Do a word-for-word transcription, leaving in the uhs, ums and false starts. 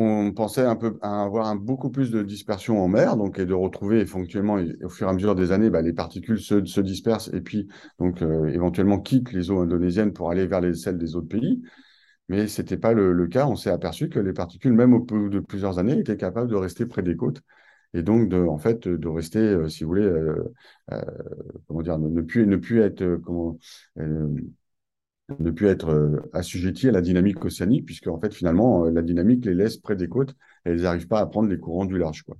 on pensait un peu à avoir un, beaucoup plus de dispersion en mer, donc et de retrouver éventuellement, et- au fur et à mesure des années, bah, les particules se, se dispersent et puis donc euh, éventuellement quittent les eaux indonésiennes pour aller vers les, celles des autres pays. Mais c'était pas le, le cas. On s'est aperçu que les particules, même au bout de plusieurs années, étaient capables de rester près des côtes et donc de, en fait, de rester, euh, si vous voulez, euh, euh, comment dire, ne, ne plus, ne plus être, euh, comment, euh, ne plus être euh, assujettis à la dynamique océanique, puisque en fait, finalement, euh, la dynamique les laisse près des côtes et elles n'arrivent pas à prendre les courants du large, quoi.